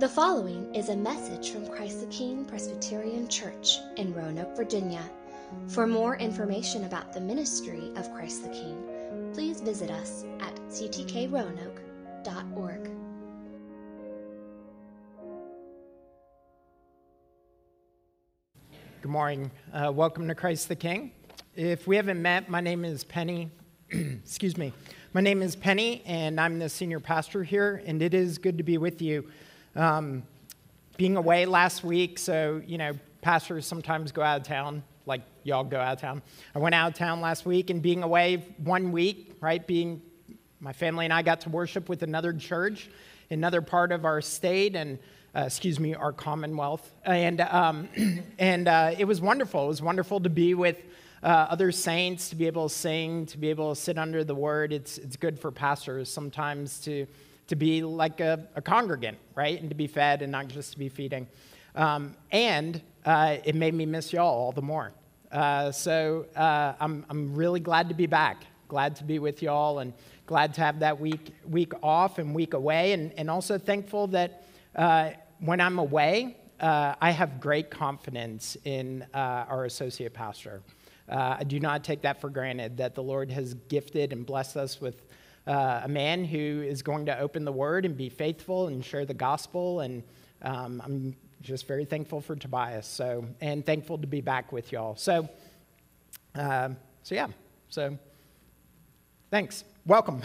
The following is a message from Christ the King Presbyterian Church in Roanoke, Virginia. For more information about the ministry of Christ the King, please visit us at ctkroanoke.org. Good morning. Welcome to Christ the King. If we haven't met, my name is Penny. Excuse me. My name is Penny, and I'm the senior pastor here, and it is good to be with you. Being away last week, so, pastors sometimes go out of town, like y'all go out of town. I went out of town last week, and being away 1 week, right, my family and I got to worship with another church, another part of our state, and our Commonwealth, and it was wonderful. It was wonderful to be with other saints, to be able to sing, to be able to sit under the Word. It's good for pastors sometimes to be like a congregant, right, and to be fed and not just to be feeding. And it made me miss y'all all the more. So I'm really glad to be back. Glad to be with y'all, and glad to have that week off and week away, and also thankful that. When I'm away, I have great confidence in our associate pastor. I do not take that for granted, that the Lord has gifted and blessed us with a man who is going to open the Word and be faithful and share the gospel, and I'm just very thankful for Tobias, and thankful to be back with y'all. So thanks. Welcome.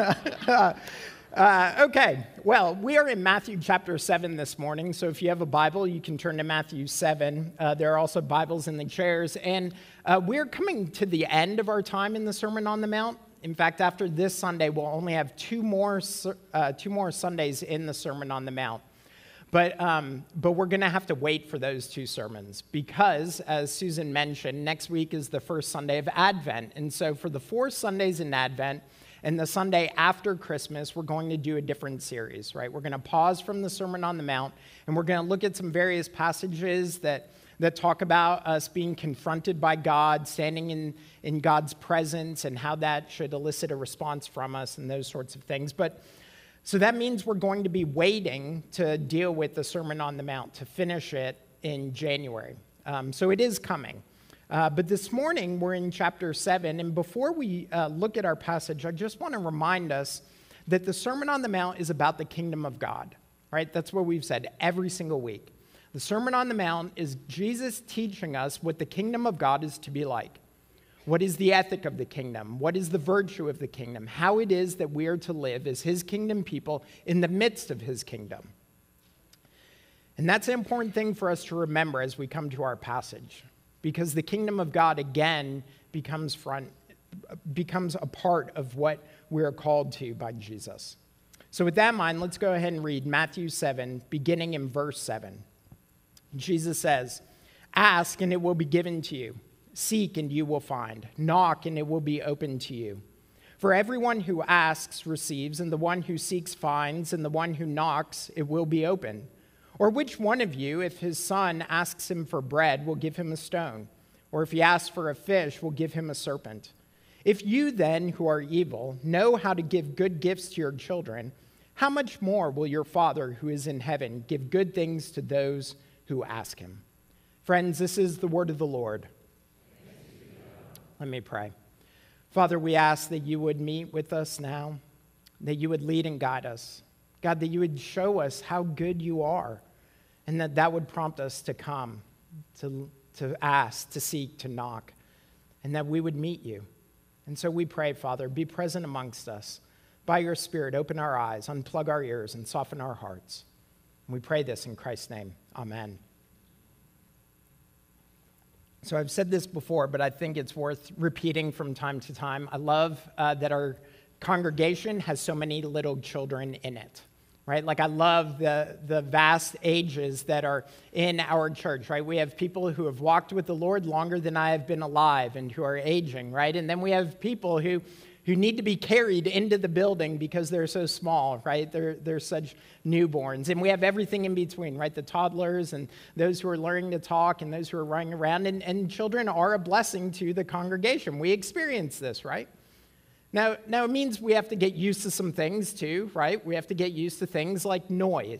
Okay, well, we are in Matthew chapter 7 this morning, so if you have a Bible, you can turn to Matthew 7. There are also Bibles in the chairs, and we're coming to the end of our time in the Sermon on the Mount. In fact, after this Sunday, we'll only have two more Sundays in the Sermon on the Mount. But we're going to have to wait for those two sermons because, as Susan mentioned, next week is the first Sunday of Advent, and so for the 4 Sundays in Advent, and the Sunday after Christmas, we're going to do a different series, right? We're going to pause from the Sermon on the Mount, and we're going to look at some various passages that talk about us being confronted by God, standing in God's presence, and how that should elicit a response from us, and those sorts of things. So that means we're going to be waiting to deal with the Sermon on the Mount, to finish it in January. So it is coming. But this morning, we're in chapter 7, and before we look at our passage, I just want to remind us that the Sermon on the Mount is about the kingdom of God, right? That's what we've said every single week. The Sermon on the Mount is Jesus teaching us what the kingdom of God is to be like. What is the ethic of the kingdom? What is the virtue of the kingdom? How it is that we are to live as his kingdom people in the midst of his kingdom. And that's an important thing for us to remember as we come to our passage. Because the kingdom of God, again, becomes a part of what we're called to by Jesus. So with that in mind, let's go ahead and read Matthew 7, beginning in verse 7. Jesus says, "Ask, and it will be given to you. Seek, and you will find. Knock, and it will be opened to you. For everyone who asks receives, and the one who seeks finds, and the one who knocks, it will be opened. Or which one of you, if his son asks him for bread, will give him a stone? Or if he asks for a fish, will give him a serpent? If you then, who are evil, know how to give good gifts to your children, how much more will your Father who is in heaven give good things to those who ask him?" Friends, this is the word of the Lord. Let me pray. Father, we ask that you would meet with us now, that you would lead and guide us. God, that you would show us how good you are, and that would prompt us to come, to ask, to seek, to knock, and that we would meet you. And so we pray, Father, be present amongst us. By your Spirit, open our eyes, unplug our ears, and soften our hearts. And we pray this in Christ's name. Amen. So I've said this before, but I think it's worth repeating from time to time. I love that our congregation has so many little children in it. Right? Like I love the vast ages that are in our church, right? We have people who have walked with the Lord longer than I have been alive and who are aging, right? And then we have people who need to be carried into the building because they're so small, right? They're such newborns. And we have everything in between, right? The toddlers and those who are learning to talk and those who are running around. And children are a blessing to the congregation. We experience this, right? Now it means we have to get used to some things too, right? We have to get used to things like noise,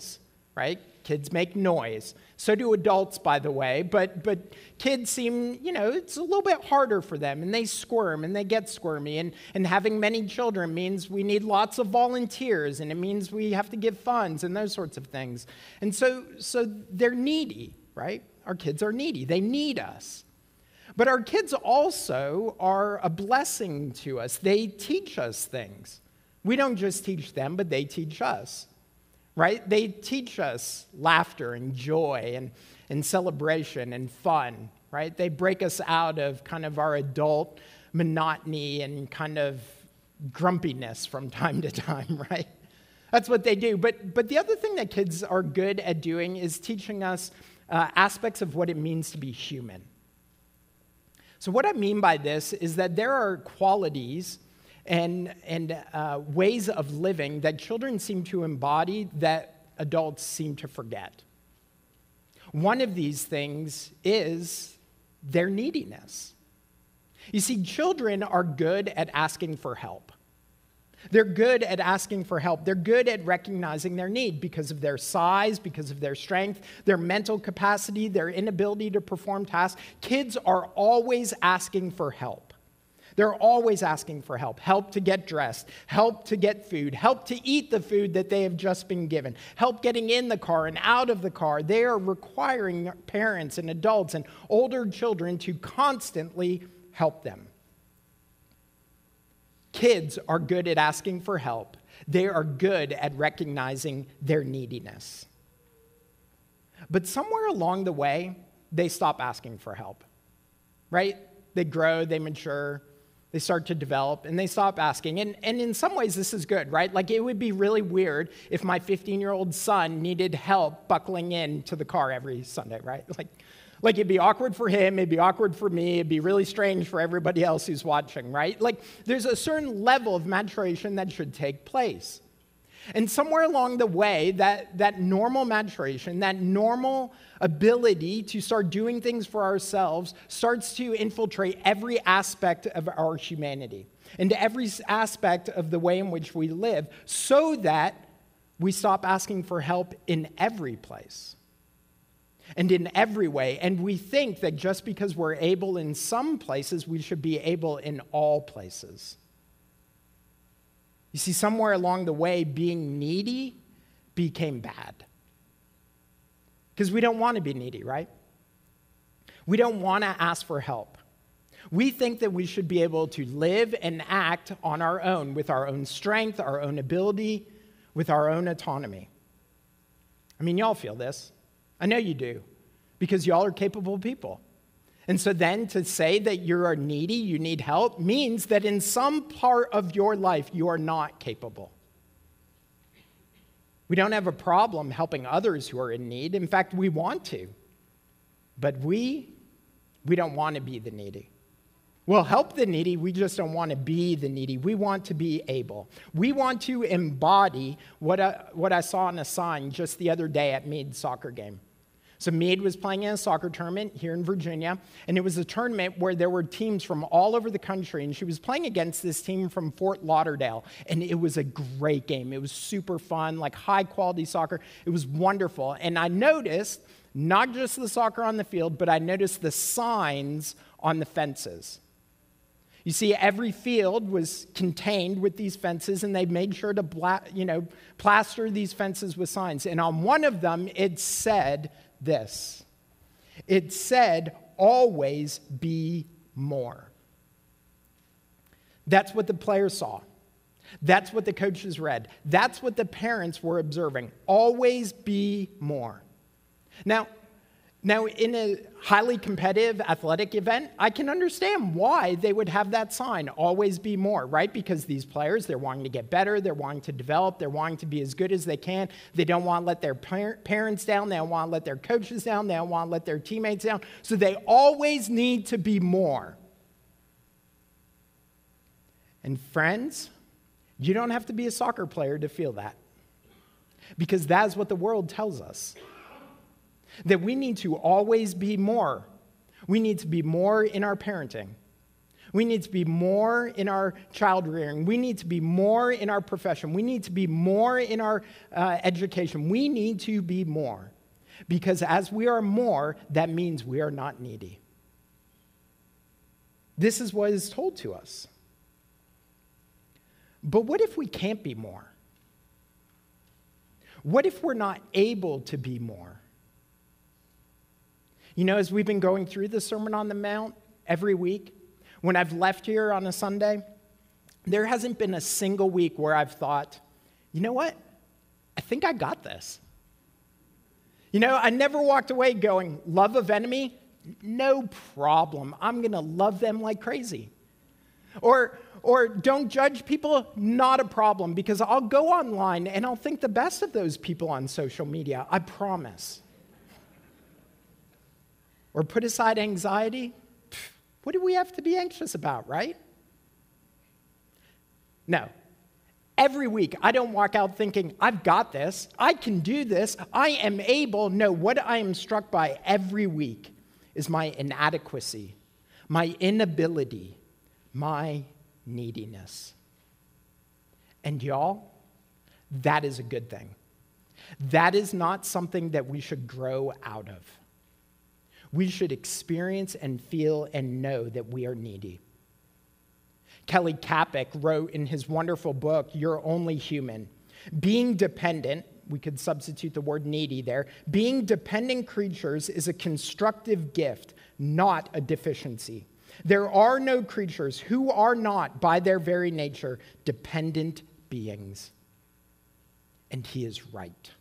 right? Kids make noise. So do adults, by the way, but kids seem, it's a little bit harder for them, and they squirm, and they get squirmy, and having many children means we need lots of volunteers, and it means we have to give funds and those sorts of things. And so they're needy, right? Our kids are needy. They need us. But our kids also are a blessing to us. They teach us things. We don't just teach them, but they teach us. Right? They teach us laughter and joy and celebration and fun, right? They break us out of kind of our adult monotony and kind of grumpiness from time to time, right? That's what they do. But the other thing that kids are good at doing is teaching us aspects of what it means to be human. So what I mean by this is that there are qualities and ways of living that children seem to embody that adults seem to forget. One of these things is their neediness. You see, children are good at asking for help. They're good at asking for help. They're good at recognizing their need because of their size, because of their strength, their mental capacity, their inability to perform tasks. Kids are always asking for help. They're always asking for help. Help to get dressed, help to get food, help to eat the food that they have just been given, help getting in the car and out of the car. They are requiring parents and adults and older children to constantly help them. Kids are good at asking for help. They are good at recognizing their neediness. But somewhere along the way, they stop asking for help, right? They grow, they mature, they start to develop, and they stop asking. And in some ways, this is good, right? Like, it would be really weird if my 15-year-old son needed help buckling into the car every Sunday, right? Like it'd be awkward for him, it'd be awkward for me, it'd be really strange for everybody else who's watching, right? Like, there's a certain level of maturation that should take place. And somewhere along the way, that normal maturation, that normal ability to start doing things for ourselves starts to infiltrate every aspect of our humanity, into every aspect of the way in which we live, so that we stop asking for help in every place and in every way. And we think that just because we're able in some places, we should be able in all places. You see, somewhere along the way, being needy became bad. Because we don't want to be needy, right? We don't want to ask for help. We think that we should be able to live and act on our own, with our own strength, our own ability, with our own autonomy. I mean, y'all feel this. I know you do, because y'all are capable people. And so then to say that you are needy, you need help, means that in some part of your life, you are not capable. We don't have a problem helping others who are in need. In fact, we want to. But we don't want to be the needy. We'll help the needy, we just don't want to be the needy. We want to be able. We want to embody what I saw on a sign just the other day at Meade's soccer game. So Meade was playing in a soccer tournament here in Virginia, and it was a tournament where there were teams from all over the country, and she was playing against this team from Fort Lauderdale, and it was a great game. It was super fun, like high-quality soccer. It was wonderful, and I noticed not just the soccer on the field, but I noticed the signs on the fences. You see, every field was contained with these fences, and they made sure to plaster these fences with signs. And on one of them, it said this. It said, "Always be more." That's what the players saw. That's what the coaches read. That's what the parents were observing. Always be more. Now, in a highly competitive athletic event, I can understand why they would have that sign, always be more, right? Because these players, they're wanting to get better, they're wanting to develop, they're wanting to be as good as they can. They don't want to let their parents down, they don't want to let their coaches down, they don't want to let their teammates down. So they always need to be more. And friends, you don't have to be a soccer player to feel that. Because that's what the world tells us. That we need to always be more. We need to be more in our parenting. We need to be more in our child rearing. We need to be more in our profession. We need to be more in our education. We need to be more. Because as we are more, that means we are not needy. This is what is told to us. But what if we can't be more? What if we're not able to be more? You know, as we've been going through the Sermon on the Mount every week, when I've left here on a Sunday, there hasn't been a single week where I've thought, you know what? I think I got this. You know, I never walked away going, love of enemy? No problem. I'm going to love them like crazy. Or don't judge people? Not a problem, because I'll go online and I'll think the best of those people on social media. I promise. Or put aside anxiety? What do we have to be anxious about, right? No. Every week, I don't walk out thinking, I've got this, I can do this, I am able. No, what I am struck by every week is my inadequacy, my inability, my neediness. And y'all, that is a good thing. That is not something that we should grow out of. We should experience and feel and know that we are needy. Kelly Kapic wrote in his wonderful book, You're Only Human, being dependent, we could substitute the word needy there, being dependent creatures is a constructive gift, not a deficiency. There are no creatures who are not, by their very nature, dependent beings. And he is right.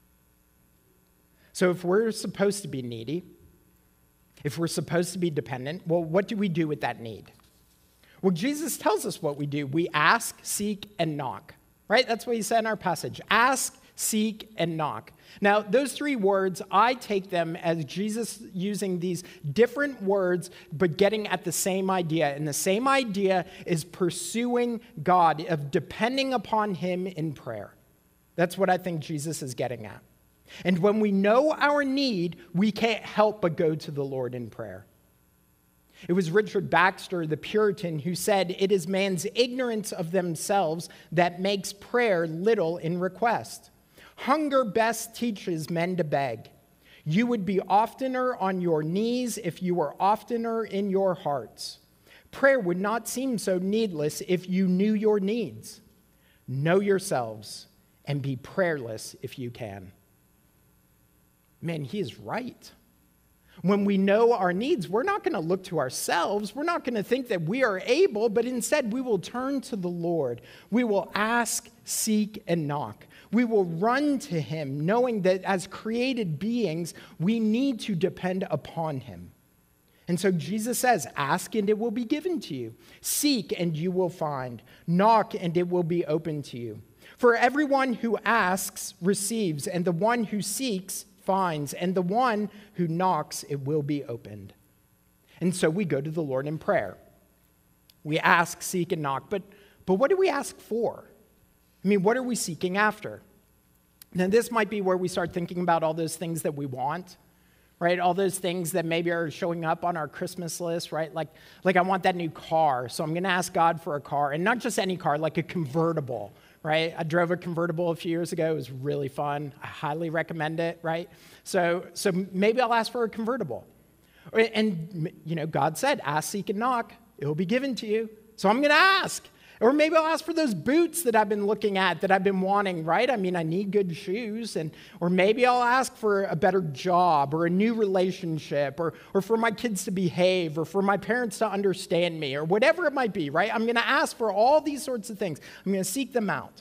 So if we're supposed to be needy, if we're supposed to be dependent, well, what do we do with that need? Well, Jesus tells us what we do. We ask, seek, and knock, right? That's what he said in our passage. Ask, seek, and knock. Now, those three words, I take them as Jesus using these different words, but getting at the same idea. And the same idea is pursuing God, of depending upon him in prayer. That's what I think Jesus is getting at. And when we know our need, we can't help but go to the Lord in prayer. It was Richard Baxter, the Puritan, who said, it is man's ignorance of themselves that makes prayer little in request. Hunger best teaches men to beg. You would be oftener on your knees if you were oftener in your hearts. Prayer would not seem so needless if you knew your needs. Know yourselves and be prayerless if you can. Man, he is right. When we know our needs, we're not going to look to ourselves. We're not going to think that we are able, but instead we will turn to the Lord. We will ask, seek, and knock. We will run to him, knowing that as created beings, we need to depend upon him. And so Jesus says, ask and it will be given to you. Seek and you will find. Knock and it will be open to you. For everyone who asks receives, and the one who seeks finds, and the one who knocks, it will be opened. And so we go to the Lord in prayer. We ask, seek, and knock, but what do we ask for? I mean, what are we seeking after? Now, this might be where we start thinking about all those things that we want, right? All those things that maybe are showing up on our Christmas list, right? Like I want that new car, so I'm going to ask God for a car, and not just any car, like a convertible, right? I drove a convertible a few years ago. It was really fun. I highly recommend it, right? So maybe I'll ask for a convertible. And, you know, God said, ask, seek, and knock. It will be given to you. So I'm going to ask. Or maybe I'll ask for those boots that I've been looking at, that I've been wanting, right? I mean, I need good shoes. Or maybe I'll ask for a better job or a new relationship or for my kids to behave or for my parents to understand me or whatever it might be, right? I'm going to ask for all these sorts of things. I'm going to seek them out.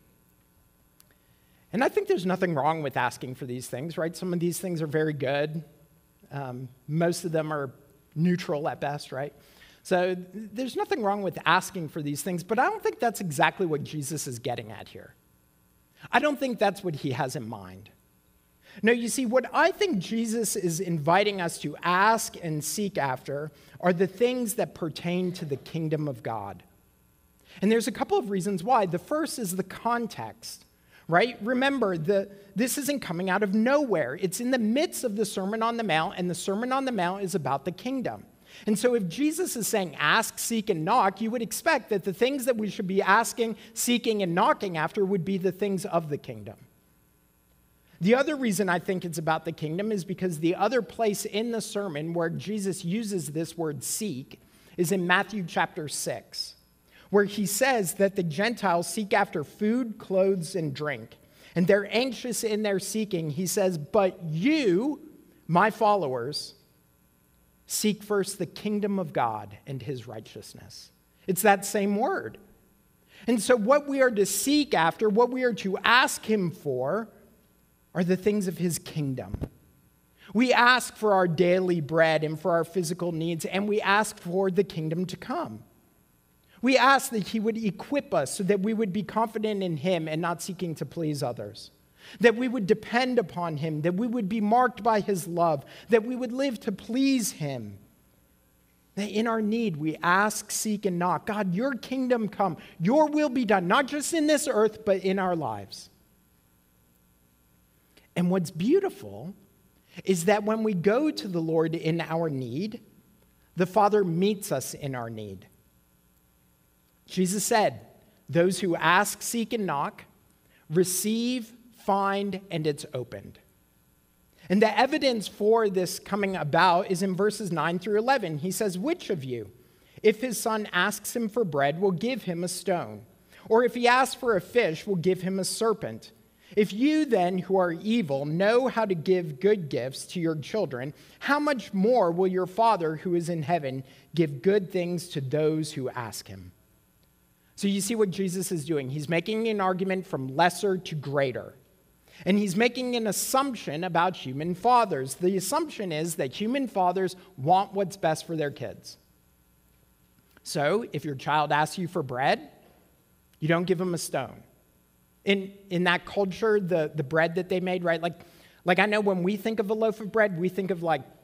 And I think there's nothing wrong with asking for these things, right? Some of these things are very good. Most of them are neutral at best, right? So there's nothing wrong with asking for these things, but I don't think that's exactly what Jesus is getting at here. I don't think that's what he has in mind. No, you see, what I think Jesus is inviting us to ask and seek after are the things that pertain to the kingdom of God. And there's a couple of reasons why. The first is the context, right? Remember, this isn't coming out of nowhere. It's in the midst of the Sermon on the Mount, and the Sermon on the Mount is about the kingdom. And so if Jesus is saying ask, seek, and knock, you would expect that the things that we should be asking, seeking, and knocking after would be the things of the kingdom. The other reason I think it's about the kingdom is because the other place in the sermon where Jesus uses this word seek is in Matthew chapter 6, where he says that the Gentiles seek after food, clothes, and drink. And they're anxious in their seeking. He says, but you, my followers, seek first the kingdom of God and his righteousness. It's that same word. And so what we are to seek after, what we are to ask him for, are the things of his kingdom. We ask for our daily bread and for our physical needs, and we ask for the kingdom to come. We ask that he would equip us so that we would be confident in him and not seeking to please others, that we would depend upon him, that we would be marked by his love, that we would live to please him, that in our need we ask, seek, and knock. God, your kingdom come, your will be done, not just in this earth, but in our lives. And what's beautiful is that when we go to the Lord in our need, the Father meets us in our need. Jesus said, those who ask, seek, and knock, receive, find, and it's opened. And the evidence for this coming about is in verses 9 through 11. He says, which of you, if his son asks him for bread, will give him a stone? Or if he asks for a fish, will give him a serpent? If you then, who are evil, know how to give good gifts to your children, how much more will your Father who is in heaven give good things to those who ask him? So you see what Jesus is doing. He's making an argument from lesser to greater. And he's making an assumption about human fathers. The assumption is that human fathers want what's best for their kids. So if your child asks you for bread, you don't give them a stone. In that culture, the bread that they made, right? Like I know when we think of a loaf of bread, we think of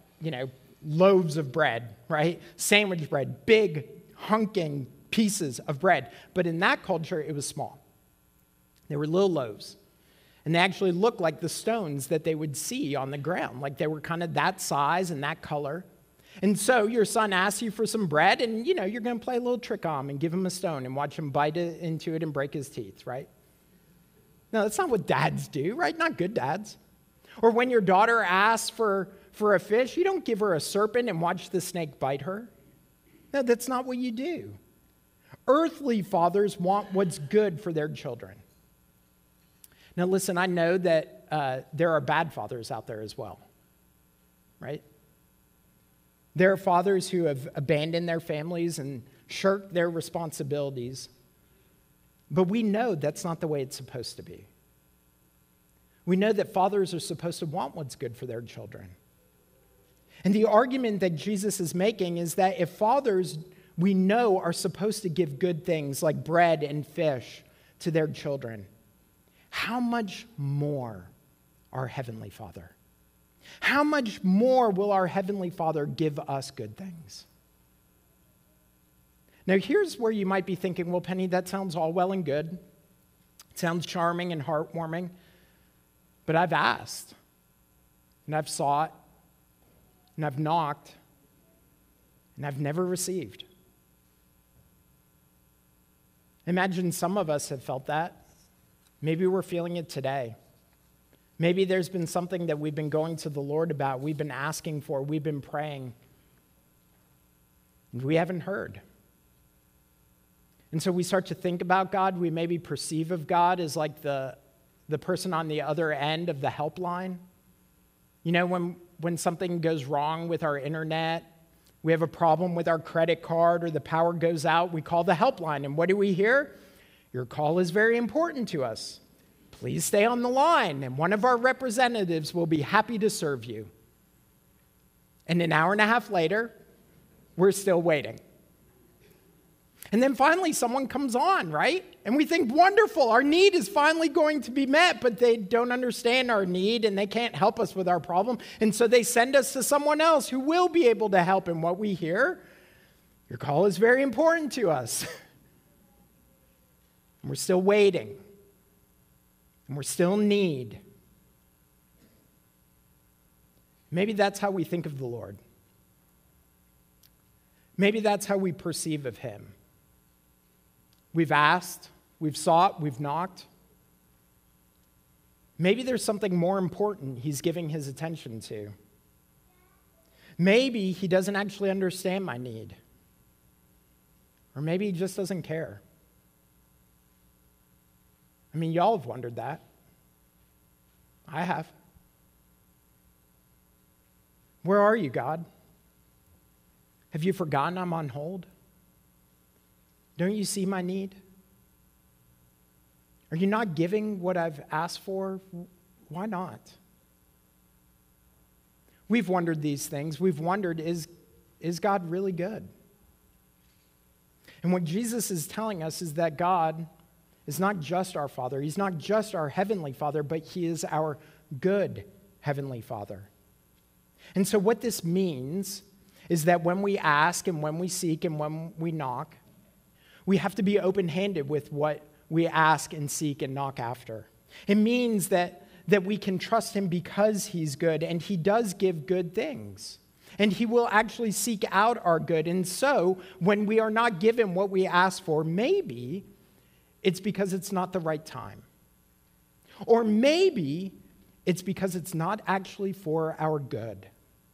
loaves of bread, right? Sandwich bread, big hunking pieces of bread. But in that culture, it was small. They were little loaves. And they actually looked like the stones that they would see on the ground. Like they were kind of that size and that color. And so your son asks you for some bread, and you're going to play a little trick on him and give him a stone and watch him bite into it and break his teeth, right? No, that's not what dads do, right? Not good dads. Or when your daughter asks for a fish, you don't give her a serpent and watch the snake bite her. No, that's not what you do. Earthly fathers want what's good for their children. Now listen, I know that there are bad fathers out there as well, right? There are fathers who have abandoned their families and shirked their responsibilities. But we know that's not the way it's supposed to be. We know that fathers are supposed to want what's good for their children. And the argument that Jesus is making is that if fathers, we know, are supposed to give good things like bread and fish to their children, how much more our Heavenly Father? How much more will our Heavenly Father give us good things? Now, here's where you might be thinking, well, Penny, that sounds all well and good. It sounds charming and heartwarming. But I've asked, and I've sought, and I've knocked, and I've never received. Imagine some of us have felt that. Maybe we're feeling it today. Maybe there's been something that we've been going to the Lord about, we've been asking for, we've been praying, and we haven't heard. And so we start to think about God. We maybe perceive of God as like the person on the other end of the helpline. When something goes wrong with our internet, we have a problem with our credit card or the power goes out, we call the helpline. And what do we hear? Your call is very important to us. Please stay on the line, and one of our representatives will be happy to serve you. And an hour and a half later, we're still waiting. And then finally someone comes on, right? And we think, wonderful, our need is finally going to be met, but they don't understand our need and they can't help us with our problem. And so they send us to someone else who will be able to help. And what we hear, your call is very important to us. And we're still waiting. And we're still in need. Maybe that's how we think of the Lord. Maybe that's how we perceive of him. We've asked, we've sought, we've knocked. Maybe there's something more important he's giving his attention to. Maybe he doesn't actually understand my need. Or maybe he just doesn't care. I mean, y'all have wondered that. I have. Where are you, God? Have you forgotten I'm on hold? Don't you see my need? Are you not giving what I've asked for? Why not? We've wondered these things. We've wondered, is God really good? And what Jesus is telling us is that God is not just our Father. He's not just our Heavenly Father, but he is our good Heavenly Father. And so what this means is that when we ask and when we seek and when we knock, we have to be open-handed with what we ask and seek and knock after. It means that we can trust him because he's good, and he does give good things. And he will actually seek out our good. And so when we are not given what we ask for, maybe it's because it's not the right time. Or maybe it's because it's not actually for our good.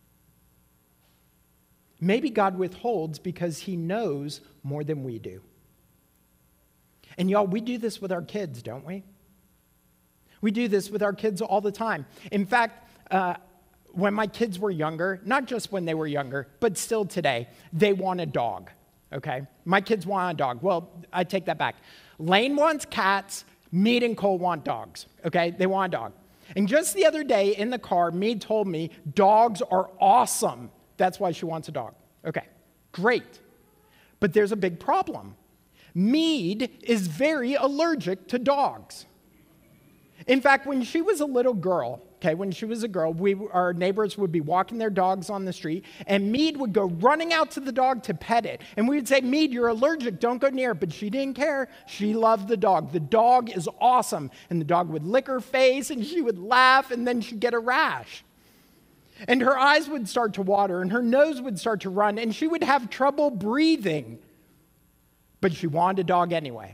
Maybe God withholds because he knows more than we do. And y'all, we do this with our kids, don't we? We do this with our kids all the time. In fact, when my kids were younger, not just when they were younger, but still today, they want a dog, okay? My kids want a dog. Well, I take that back. Lane wants cats, Mead and Cole want dogs, okay? They want a dog. And just the other day in the car, Mead told me dogs are awesome. That's why she wants a dog. Okay, great. But there's a big problem. Mead is very allergic to dogs. In fact, when she was a little girl, our neighbors would be walking their dogs on the street, and Mead would go running out to the dog to pet it. And we would say, Mead, you're allergic, don't go near. But she didn't care. She loved the dog. The dog is awesome. And the dog would lick her face, and she would laugh, and then she'd get a rash. And her eyes would start to water, and her nose would start to run, and she would have trouble breathing. But she wanted a dog anyway.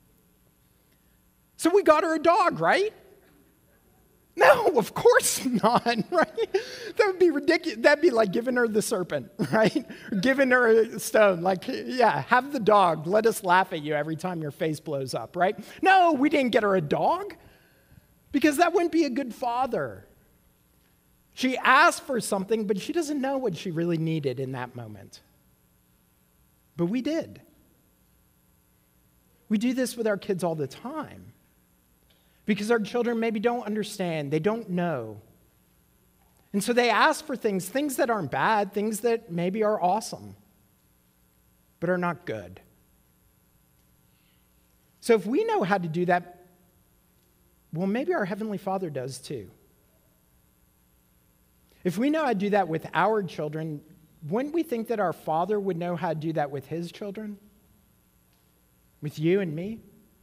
So we got her a dog, right? No, of course not, right? That would be ridiculous. That'd be like giving her the serpent, right? Or giving her a stone. Like, yeah, have the dog. Let us laugh at you every time your face blows up, right? No, we didn't get her a dog because that wouldn't be a good father. She asked for something, but she doesn't know what she really needed in that moment. But we did. We do this with our kids all the time because our children maybe don't understand, they don't know. And so they ask for things that aren't bad, things that maybe are awesome, but are not good. So if we know how to do that, well, maybe our Heavenly Father does too. If we know how to do that with our children, wouldn't we think that our Father would know how to do that with his children? With you and me?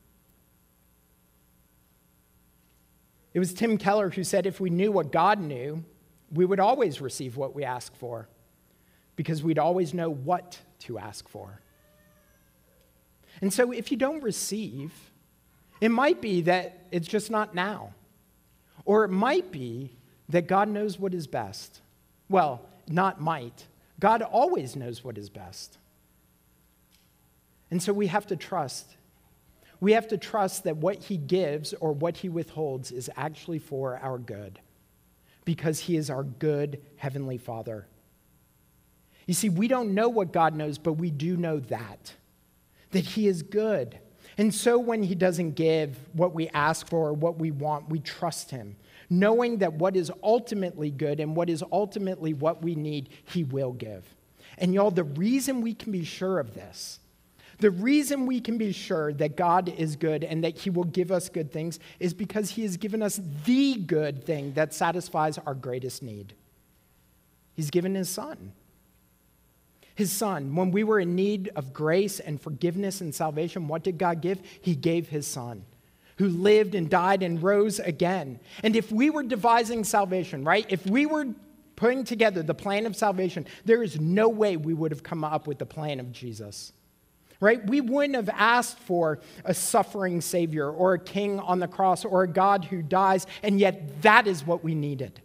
It was Tim Keller who said if we knew what God knew, we would always receive what we ask for because we'd always know what to ask for. And so if you don't receive, it might be that it's just not now. Or it might be that God knows what is best. Well, not might. God always knows what is best. And so we have to trust. We have to trust that what he gives or what he withholds is actually for our good because he is our good Heavenly Father. You see, we don't know what God knows, but we do know that he is good. And so when he doesn't give what we ask for or what we want, we trust him, knowing that what is ultimately good and what is ultimately what we need, he will give. And y'all, the reason we can be sure of this, the reason we can be sure that God is good and that he will give us good things is because he has given us the good thing that satisfies our greatest need. He's given his Son. His Son, when we were in need of grace and forgiveness and salvation, what did God give? He gave his Son, who lived and died and rose again. And if we were devising salvation, right? If we were putting together the plan of salvation, there is no way we would have come up with the plan of Jesus. Right? We wouldn't have asked for a suffering Savior or a king on the cross or a God who dies, and yet that is what we needed.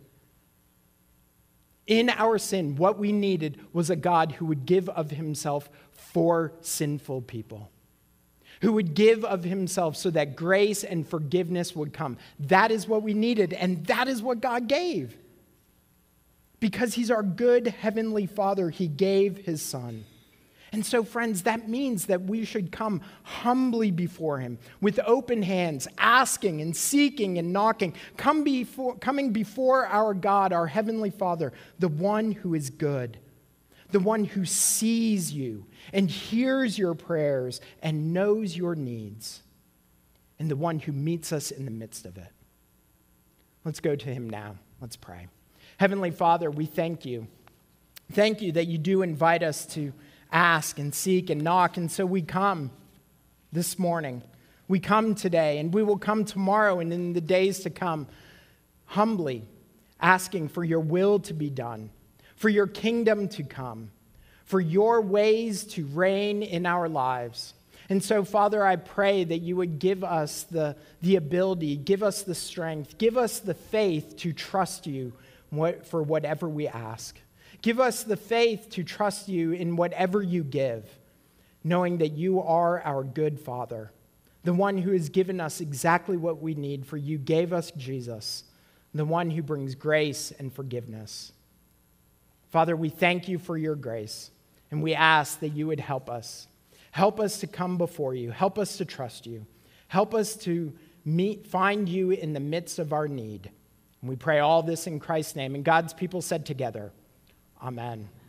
In our sin, what we needed was a God who would give of himself for sinful people, who would give of himself so that grace and forgiveness would come. That is what we needed, and that is what God gave. Because he's our good heavenly Father, he gave his Son. And so, friends, that means that we should come humbly before him with open hands, asking and seeking and knocking, coming before our God, our heavenly Father, the one who is good, the one who sees you and hears your prayers and knows your needs, and the one who meets us in the midst of it. Let's go to him now. Let's pray. Heavenly Father, we thank you. Thank you that you do invite us to ask and seek and knock. And so we come this morning. We come today, and we will come tomorrow and in the days to come, humbly asking for your will to be done, for your kingdom to come, for your ways to reign in our lives. And so, Father, I pray that you would give us the ability, give us the strength, give us the faith to trust you for whatever we ask. Give us the faith to trust you in whatever you give, knowing that you are our good Father, the one who has given us exactly what we need, for you gave us Jesus, the one who brings grace and forgiveness. Father, we thank you for your grace, and we ask that you would help us. Help us to come before you. Help us to trust you. Help us to find you in the midst of our need. And we pray all this in Christ's name. And God's people said together, Amen.